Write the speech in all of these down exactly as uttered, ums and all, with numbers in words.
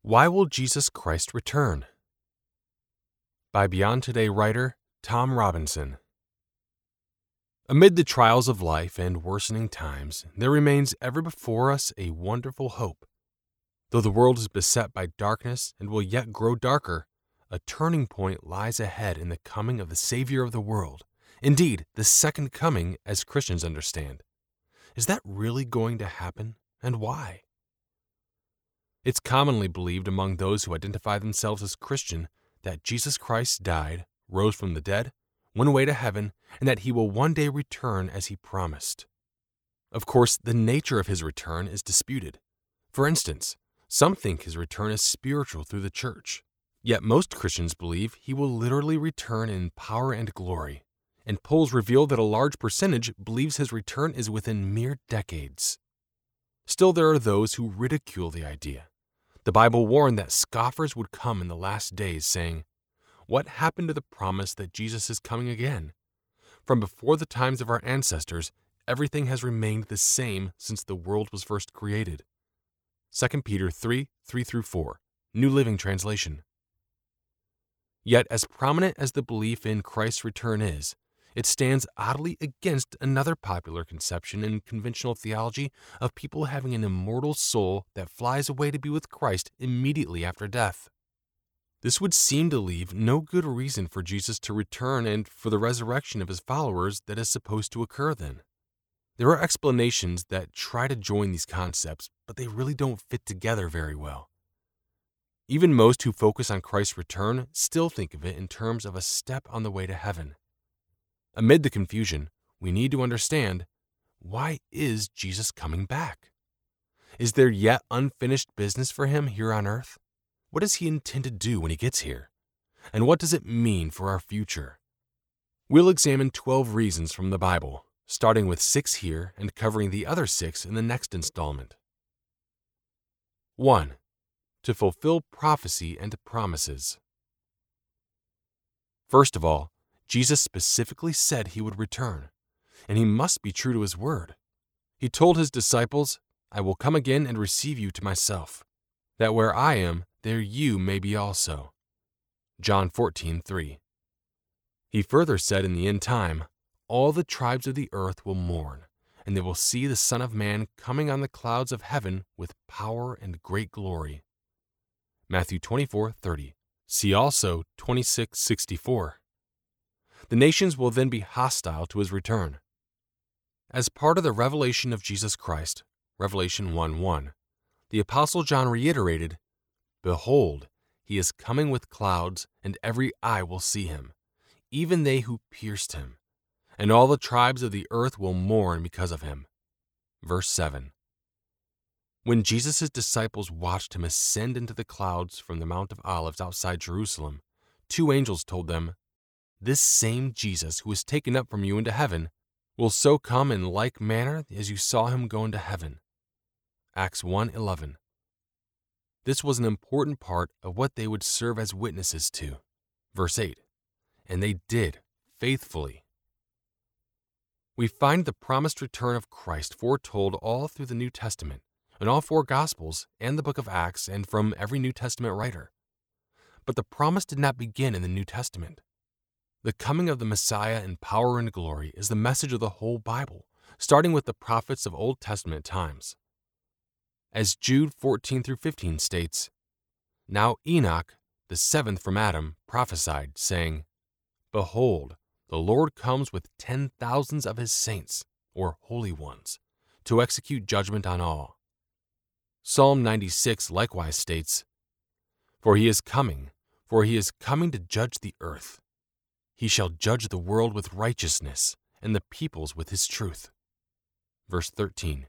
Why Will Jesus Christ Return? By Beyond Today writer Tom Robinson. Amid the trials of life and worsening times, there remains ever before us a wonderful hope. Though the world is beset by darkness and will yet grow darker, a turning point lies ahead in the coming of the Savior of the world. Indeed, the second coming, as Christians understand. Is that really going to happen, and why? It's commonly believed among those who identify themselves as Christian that Jesus Christ died, rose from the dead, went away to heaven, and that he will one day return as he promised. Of course, the nature of his return is disputed. For instance, some think his return is spiritual through the church. Yet most Christians believe he will literally return in power and glory, and polls reveal that a large percentage believes his return is within mere decades. Still, there are those who ridicule the idea. The Bible warned that scoffers would come in the last days, saying, "What happened to the promise that Jesus is coming again? From before the times of our ancestors, everything has remained the same since the world was first created." Second Peter three, three through four, New Living Translation. Yet, as prominent as the belief in Christ's return is, it stands oddly against another popular conception in conventional theology of people having an immortal soul that flies away to be with Christ immediately after death. This would seem to leave no good reason for Jesus to return and for the resurrection of his followers that is supposed to occur then. There are explanations that try to join these concepts, but they really don't fit together very well. Even most who focus on Christ's return still think of it in terms of a step on the way to heaven. Amid the confusion, we need to understand, why is Jesus coming back? Is there yet unfinished business for him here on earth? What does he intend to do when he gets here? And what does it mean for our future? We'll examine twelve reasons from the Bible, starting with six here and covering the other six in the next installment. one. To fulfill prophecy and promises. First of all, Jesus specifically said he would return, and he must be true to his word. He told his disciples, "I will come again and receive you to myself, that where I am, there you may be also." John fourteen, three. He further said in the end time, "All the tribes of the earth will mourn, and they will see the Son of Man coming on the clouds of heaven with power and great glory." Matthew twenty-four, thirty. See also twenty-six, sixty-four. The nations will then be hostile to his return. As part of the revelation of Jesus Christ, Revelation one, one, the Apostle John reiterated, "Behold, he is coming with clouds, and every eye will see him, even they who pierced him, and all the tribes of the earth will mourn because of him." Verse seven. When Jesus' disciples watched him ascend into the clouds from the Mount of Olives outside Jerusalem, two angels told them, "This same Jesus who was taken up from you into heaven will so come in like manner as you saw him go into heaven." Acts one, eleven. This was an important part of what they would serve as witnesses to. Verse eight. And they did, faithfully. We find the promised return of Christ foretold all through the New Testament, in all four Gospels and the book of Acts, and from every New Testament writer. But the promise did not begin in the New Testament. The coming of the Messiah in power and glory is the message of the whole Bible, starting with the prophets of Old Testament times. As Jude fourteen through fifteen states, "Now Enoch, the seventh from Adam, prophesied, saying, Behold, the Lord comes with ten thousands of his saints, or holy ones, to execute judgment on all." Psalm ninety-six likewise states, "For he is coming, for he is coming to judge the earth. He shall judge the world with righteousness, and the peoples with his truth." Verse thirteen.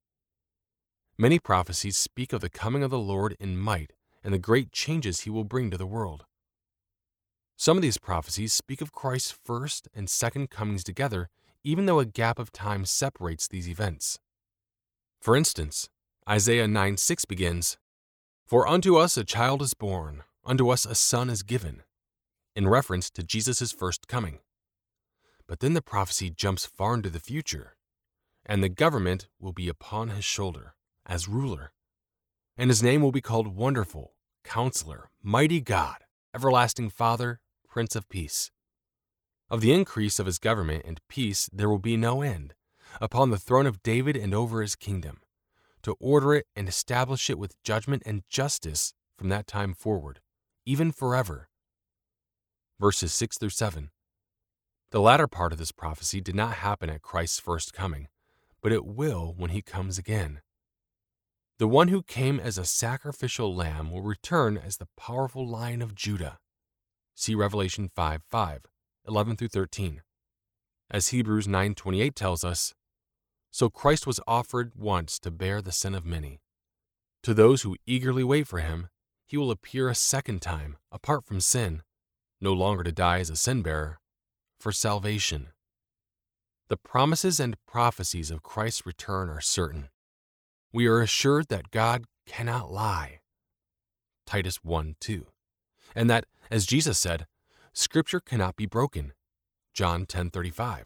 Many prophecies speak of the coming of the Lord in might and the great changes he will bring to the world. Some of these prophecies speak of Christ's first and second comings together, even though a gap of time separates these events. For instance, Isaiah nine, six begins, "For unto us a child is born, unto us a son is given," in reference to Jesus' first coming. But then the prophecy jumps far into the future, "And the government will be upon his shoulder, as ruler, and his name will be called Wonderful, Counselor, Mighty God, Everlasting Father, Prince of Peace. Of the increase of his government and peace there will be no end, upon the throne of David and over his kingdom, to order it and establish it with judgment and justice from that time forward, even forever. Verses six through seven. The latter part of this prophecy did not happen at Christ's first coming, but it will when he comes again. The one who came as a sacrificial lamb will return as the powerful Lion of Judah. See Revelation five five, eleven through thirteen. As Hebrews nine twenty-eight tells us, so Christ was offered once to bear the sin of many. To those who eagerly wait for him, he will appear a second time, apart from sin, no longer to die as a sin-bearer, for salvation. The promises and prophecies of Christ's return are certain. We are assured that God cannot lie, Titus one two, and that, as Jesus said, Scripture cannot be broken, John ten thirty-five.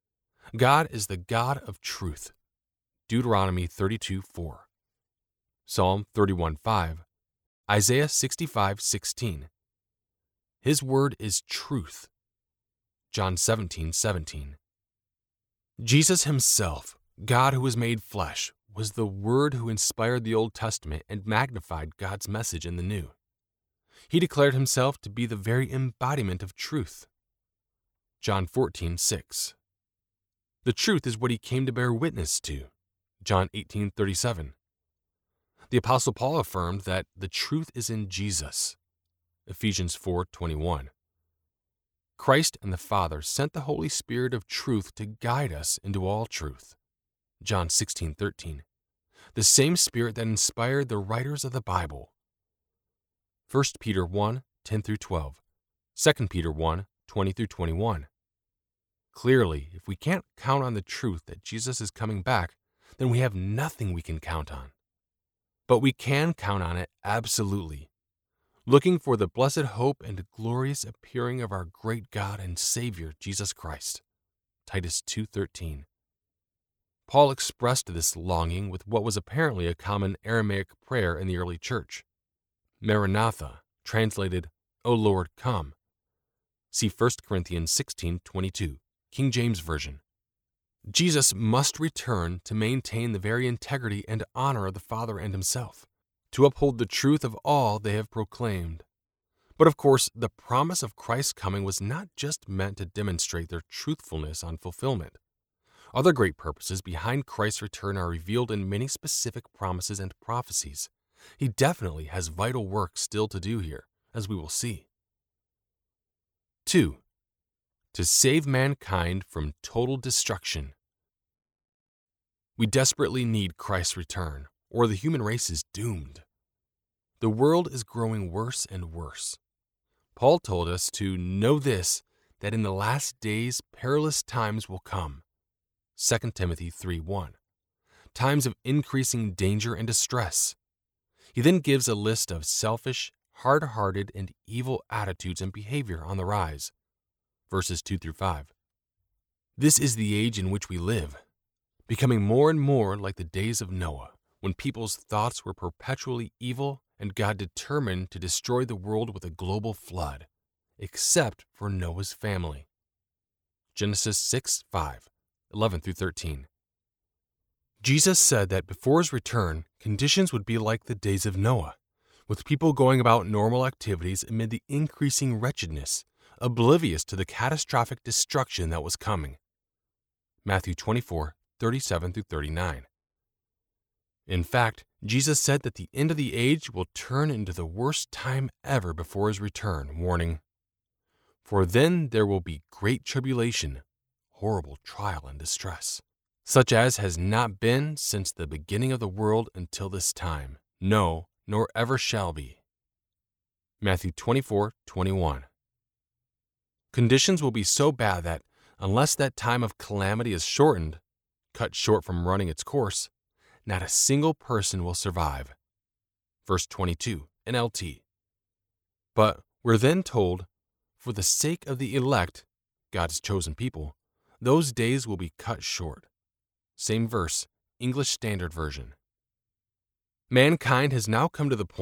God is the God of truth, Deuteronomy thirty-two four, Psalm thirty-one five, Isaiah sixty-five sixteen. His word is truth, John seventeen seventeen. Jesus himself, God who was made flesh, was the Word who inspired the Old Testament and magnified God's message in the New. He declared himself to be the very embodiment of truth. John fourteen six. The truth is what he came to bear witness to. John eighteen thirty-seven. The Apostle Paul affirmed that the truth is in Jesus. Ephesians four twenty-one. Christ and the Father sent the Holy Spirit of truth to guide us into all truth. John sixteen thirteen. The same Spirit that inspired the writers of the Bible. First Peter one ten through twelve. Second Peter one twenty through twenty-one. Clearly, if we can't count on the truth that Jesus is coming back, then we have nothing we can count on. But we can count on it absolutely, looking for the blessed hope and glorious appearing of our great God and Savior, Jesus Christ. Titus two thirteen. Paul expressed this longing with what was apparently a common Aramaic prayer in the early church. Maranatha, translated, O Lord, come. See First Corinthians sixteen twenty-two, King James Version. Jesus must return to maintain the very integrity and honor of the Father and himself, to uphold the truth of all they have proclaimed. But of course, the promise of Christ's coming was not just meant to demonstrate their truthfulness on fulfillment. Other great purposes behind Christ's return are revealed in many specific promises and prophecies. He definitely has vital work still to do here, as we will see. Two, to save mankind from total destruction. We desperately need Christ's return, or the human race is doomed. The world is growing worse and worse. Paul told us to know this, that in the last days perilous times will come. Second Timothy three one. Times of increasing danger and distress. He then gives a list of selfish, hard-hearted, and evil attitudes and behavior on the rise. Verses two through five. This is the age in which we live, becoming more and more like the days of Noah, when people's thoughts were perpetually evil and God determined to destroy the world with a global flood, except for Noah's family. Genesis six five, eleven through thirteen. Jesus said that before his return, conditions would be like the days of Noah, with people going about normal activities amid the increasing wretchedness, oblivious to the catastrophic destruction that was coming. Matthew twenty-four thirty-seven through thirty-nine. In fact, Jesus said that the end of the age will turn into the worst time ever before his return, warning, For then there will be great tribulation, horrible trial and distress, such as has not been since the beginning of the world until this time, no, nor ever shall be. Matthew twenty-four twenty-one. Conditions will be so bad that, unless that time of calamity is shortened, cut short from running its course, not a single person will survive. Verse twenty-two, N L T. But we're then told, for the sake of the elect, God's chosen people, those days will be cut short. Same verse, English Standard Version. Mankind has now come to the point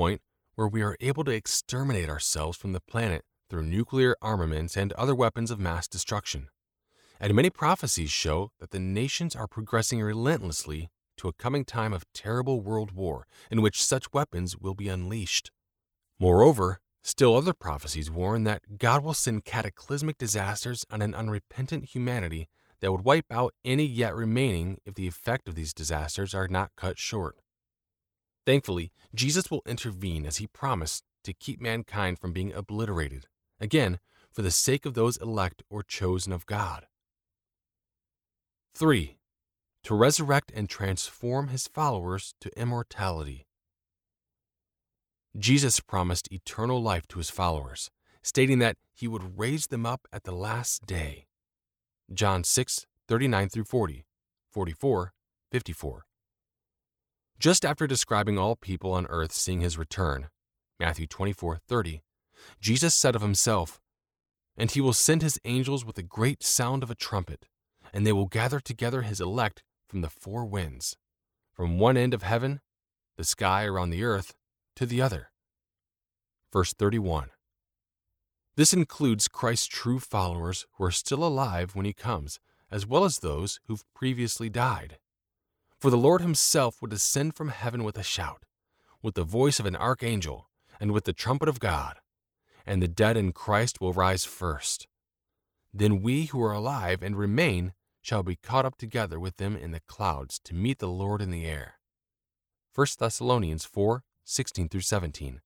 where we are able to exterminate ourselves from the planet through nuclear armaments and other weapons of mass destruction. And many prophecies show that the nations are progressing relentlessly to a coming time of terrible world war in which such weapons will be unleashed. Moreover, still other prophecies warn that God will send cataclysmic disasters on an unrepentant humanity that would wipe out any yet remaining if the effect of these disasters are not cut short. Thankfully, Jesus will intervene as he promised to keep mankind from being obliterated, again, for the sake of those elect or chosen of God. three. To resurrect and transform his followers to immortality. Jesus promised eternal life to his followers, stating that he would raise them up at the last day. John six, thirty-nine through forty, forty-four, fifty-four. Just after describing all people on earth seeing his return, Matthew twenty-four, thirty, Jesus said of himself, "And he will send his angels with a great sound of a trumpet, and they will gather together his elect from the four winds, from one end of heaven, the sky around the earth, to the other." Verse thirty-one. This includes Christ's true followers who are still alive when he comes, as well as those who've previously died. For the Lord himself will descend from heaven with a shout, with the voice of an archangel, and with the trumpet of God, and the dead in Christ will rise first. Then we who are alive and remain shall be caught up together with them in the clouds to meet the Lord in the air. First Thessalonians four, sixteen through seventeen.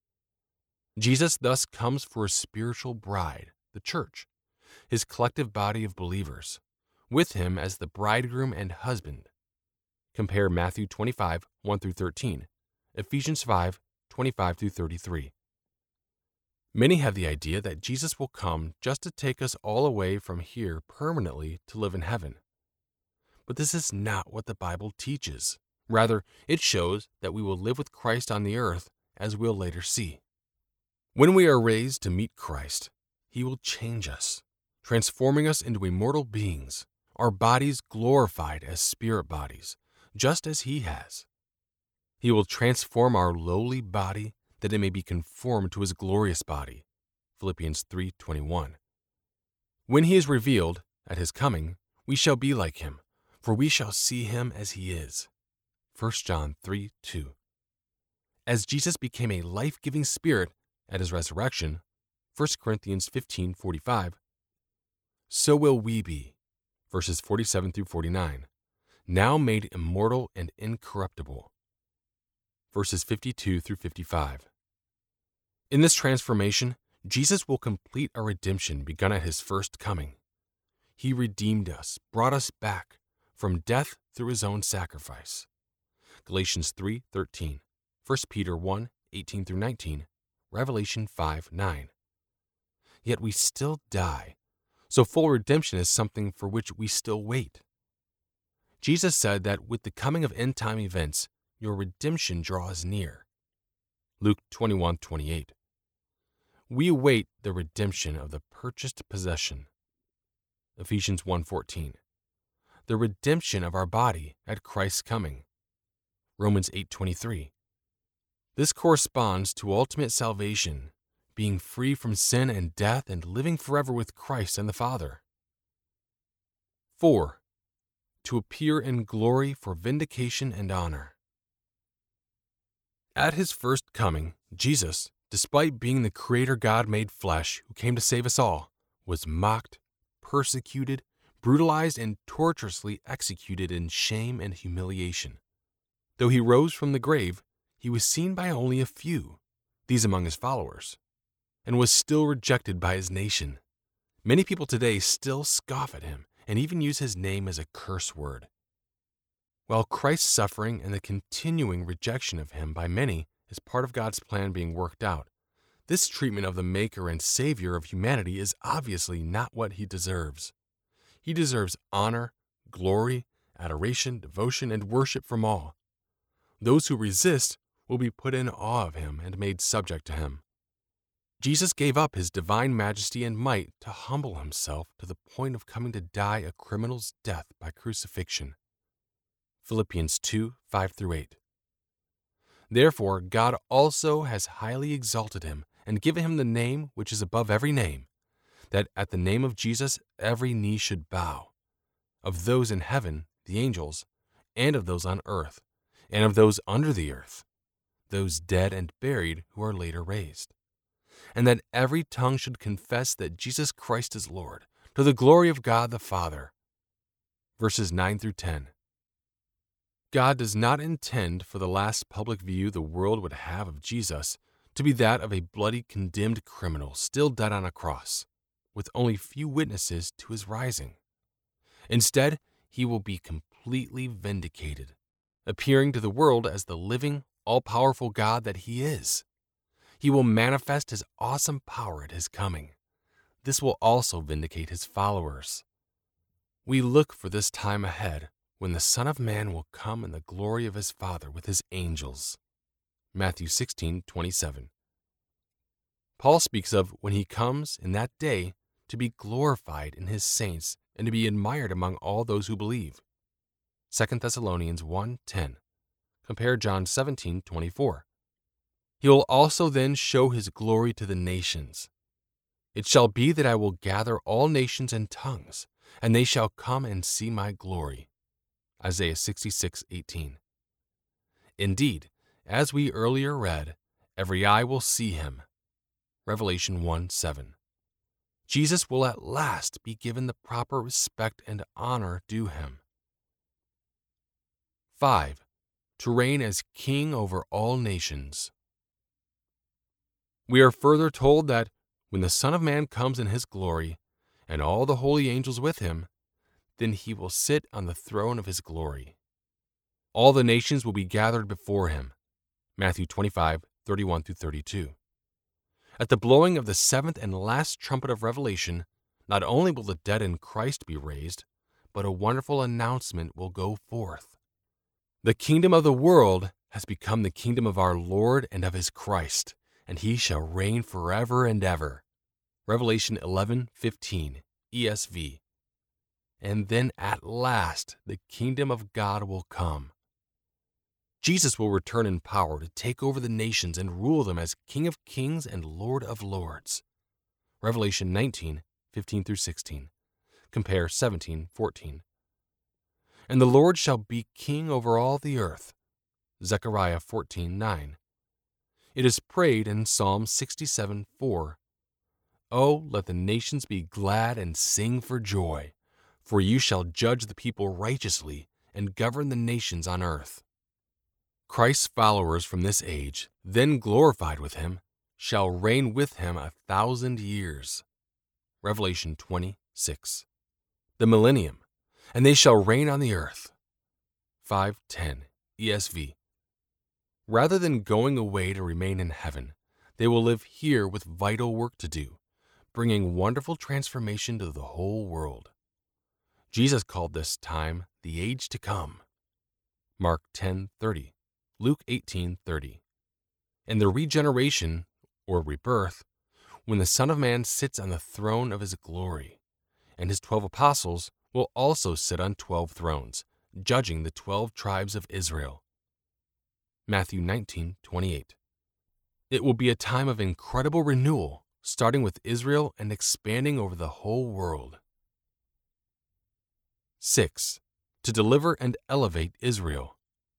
Jesus thus comes for his spiritual bride, the church, his collective body of believers, with him as the bridegroom and husband. Compare Matthew twenty-five, one through thirteen, Ephesians five, twenty-five through thirty-three. Many have the idea that Jesus will come just to take us all away from here permanently to live in heaven. But this is not what the Bible teaches. Rather, it shows that we will live with Christ on the earth, as we'll later see. When we are raised to meet Christ, he will change us, transforming us into immortal beings, our bodies glorified as spirit bodies, just as he has. He will transform our lowly body that it may be conformed to his glorious body. Philippians three twenty-one. When he is revealed, at his coming, we shall be like him, for we shall see him as he is. First John three two. As Jesus became a life-giving spirit at his resurrection, First Corinthians fifteen forty-five, so will we be, verses forty-seven through forty-nine, now made immortal and incorruptible, verses fifty-two through fifty-five. In this transformation, Jesus will complete our redemption begun at his first coming. He redeemed us, brought us back from death through his own sacrifice. Galatians three thirteen, First Peter one eighteen through nineteen, Revelation five nine. Yet we still die, so full redemption is something for which we still wait. Jesus said that with the coming of end-time events, your redemption draws near. Luke twenty-one twenty-eight. We await the redemption of the purchased possession. Ephesians one fourteen. The redemption of our body at Christ's coming. Romans eight twenty-three. This corresponds to ultimate salvation, being free from sin and death and living forever with Christ and the Father. four. To appear in glory for vindication and honor. At his first coming, Jesus, despite being the Creator God made flesh who came to save us all, was mocked, persecuted, brutalized, and torturously executed in shame and humiliation. Though he rose from the grave, he was seen by only a few, these among his followers, and was still rejected by his nation. Many people today still scoff at him and even use his name as a curse word. While Christ's suffering and the continuing rejection of him by many is part of God's plan being worked out, this treatment of the Maker and Savior of humanity is obviously not what he deserves. He deserves honor, glory, adoration, devotion, and worship from all. Those who resist will be put in awe of him and made subject to him. Jesus gave up his divine majesty and might to humble himself to the point of coming to die a criminal's death by crucifixion. Philippians two five through eight. Therefore God also has highly exalted him and given him the name which is above every name, that at the name of Jesus every knee should bow, of those in heaven, the angels, and of those on earth, and of those under the earth, those dead and buried who are later raised, and that every tongue should confess that Jesus Christ is Lord, to the glory of God the Father. Verses nine through ten. God does not intend for the last public view the world would have of Jesus to be that of a bloody condemned criminal still dead on a cross, with only few witnesses to his rising. Instead, he will be completely vindicated, appearing to the world as the living, all-powerful God that he is. He will manifest his awesome power at his coming. This will also vindicate his followers. We look for this time ahead when the Son of Man will come in the glory of his Father with his angels. Matthew sixteen twenty-seven. Paul speaks of when he comes in that day to be glorified in his saints and to be admired among all those who believe. Second Thessalonians one ten. Compare John seventeen twenty-four. He will also then show his glory to the nations. It shall be that I will gather all nations and tongues, and they shall come and see my glory. Isaiah sixty-six eighteen. Indeed, as we earlier read, every eye will see him. Revelation one seven. Jesus will at last be given the proper respect and honor due him. five. To reign as king over all nations. We are further told that when the Son of Man comes in his glory, and all the holy angels with him, then he will sit on the throne of his glory. All the nations will be gathered before him. Matthew twenty-five thirty-one through thirty-two. At the blowing of the seventh and last trumpet of Revelation, not only will the dead in Christ be raised, but a wonderful announcement will go forth. The kingdom of the world has become the kingdom of our Lord and of his Christ, and he shall reign forever and ever. Revelation eleven fifteen, E S V. And then at last the kingdom of God will come. Jesus will return in power to take over the nations and rule them as King of kings and Lord of lords. Revelation nineteen fifteen through sixteen. Compare seventeen fourteen. And the Lord shall be king over all the earth. Zechariah fourteen nine. It is prayed in Psalm sixty-seven four. Oh, let the nations be glad and sing for joy, for you shall judge the people righteously and govern the nations on earth. Christ's followers from this age, then glorified with him, shall reign with him a thousand years. Revelation twenty six. The millennium, and they shall reign on the earth. five ten, E S V. Rather than going away to remain in heaven, they will live here with vital work to do, bringing wonderful transformation to the whole world. Jesus called this time the age to come. Mark ten thirty, Luke eighteen thirty. And the regeneration, or rebirth, when the Son of Man sits on the throne of his glory, and his twelve apostles will also sit on twelve thrones, judging the twelve tribes of Israel. Matthew nineteen twenty-eight. It will be a time of incredible renewal, starting with Israel and expanding over the whole world. six. To deliver and elevate Israel.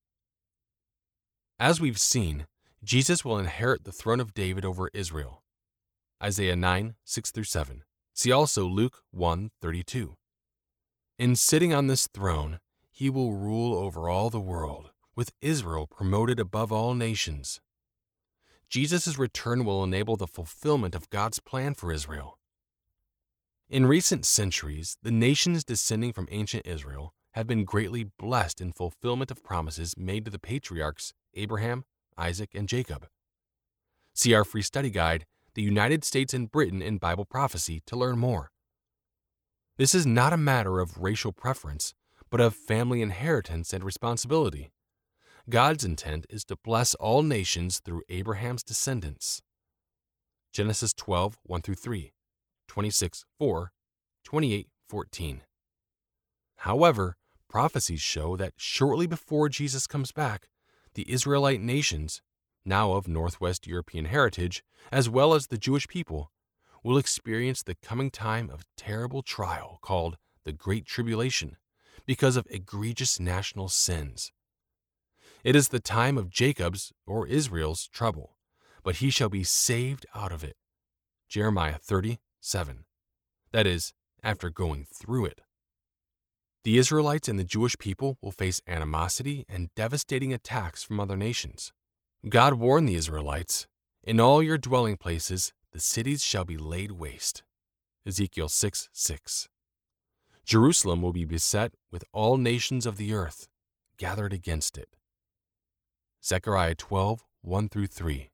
As we've seen, Jesus will inherit the throne of David over Israel. Isaiah nine six through seven. See also Luke one thirty-two. In sitting on this throne, he will rule over all the world, with Israel promoted above all nations. Jesus' return will enable the fulfillment of God's plan for Israel. In recent centuries, the nations descending from ancient Israel have been greatly blessed in fulfillment of promises made to the patriarchs Abraham, Isaac, and Jacob. See our free study guide, The United States and Britain in Bible Prophecy, to learn more. This is not a matter of racial preference, but of family inheritance and responsibility. God's intent is to bless all nations through Abraham's descendants. Genesis twelve one through three, twenty-six four, twenty-eight fourteen. However, prophecies show that shortly before Jesus comes back, the Israelite nations, now of Northwest European heritage, as well as the Jewish people, will experience the coming time of terrible trial called the Great Tribulation because of egregious national sins. It is the time of Jacob's or Israel's trouble, but he shall be saved out of it. Jeremiah thirty, seven. That is, after going through it. The Israelites and the Jewish people will face animosity and devastating attacks from other nations. God warned the Israelites, "In all your dwelling places, the cities shall be laid waste." Ezekiel six, six. Jerusalem will be beset with all nations of the earth gathered against it. Zechariah twelve, one through three.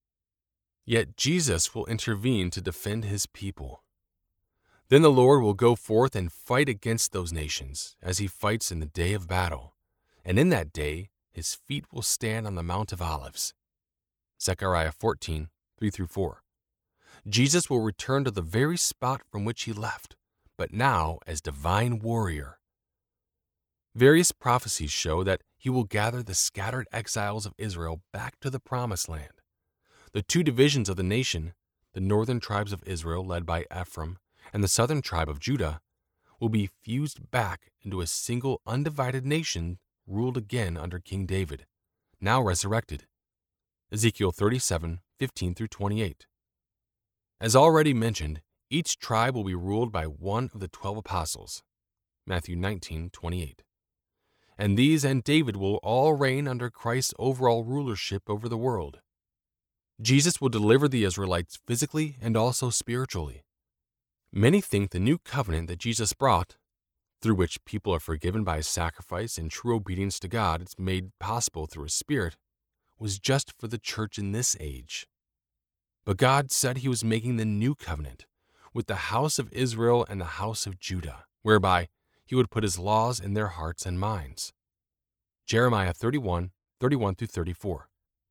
Yet Jesus will intervene to defend his people. Then the Lord will go forth and fight against those nations, as he fights in the day of battle. And in that day, his feet will stand on the Mount of Olives. Zechariah fourteen, three through four. Jesus will return to the very spot from which he left, but now as divine warrior. Various prophecies show that he will gather the scattered exiles of Israel back to the Promised Land. The two divisions of the nation, the northern tribes of Israel led by Ephraim and the southern tribe of Judah, will be fused back into a single undivided nation ruled again under King David, now resurrected. Ezekiel thirty-seven, fifteen through twenty-eight. As already mentioned, each tribe will be ruled by one of the twelve apostles. Matthew nineteen, twenty-eight. And these and David will all reign under Christ's overall rulership over the world. Jesus will deliver the Israelites physically and also spiritually. Many think the new covenant that Jesus brought, through which people are forgiven by his sacrifice and true obedience to God is made possible through his Spirit, was just for the church in this age. But God said he was making the new covenant with the house of Israel and the house of Judah, whereby he would put his laws in their hearts and minds. Jeremiah thirty-one, thirty-one through thirty-four.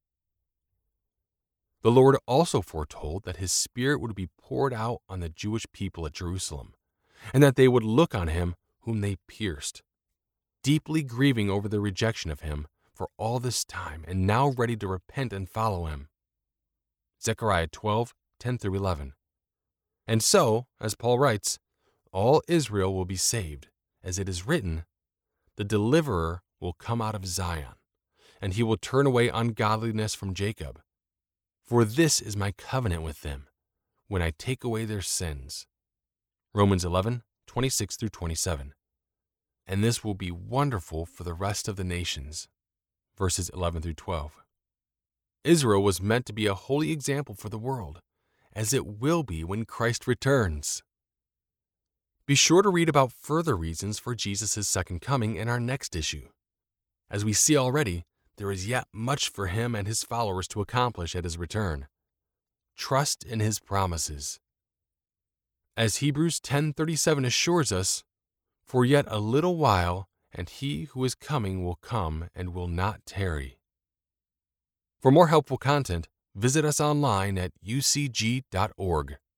The Lord also foretold that his Spirit would be poured out on the Jewish people at Jerusalem, and that they would look on him whom they pierced, deeply grieving over their rejection of him for all this time, and now ready to repent and follow him. Zechariah twelve, ten through eleven. And so, as Paul writes, all Israel will be saved, as it is written, "The deliverer will come out of Zion, and he will turn away ungodliness from Jacob. For this is my covenant with them, when I take away their sins." Romans eleven, twenty-six through twenty-seven. And this will be wonderful for the rest of the nations. Verses eleven through twelve. Israel was meant to be a holy example for the world, as it will be when Christ returns. Be sure to read about further reasons for Jesus' second coming in our next issue. As we see already, there is yet much for him and his followers to accomplish at his return. Trust in his promises. As Hebrews ten thirty-seven assures us, "For yet a little while, and he who is coming will come and will not tarry." For more helpful content, visit us online at u c g dot org.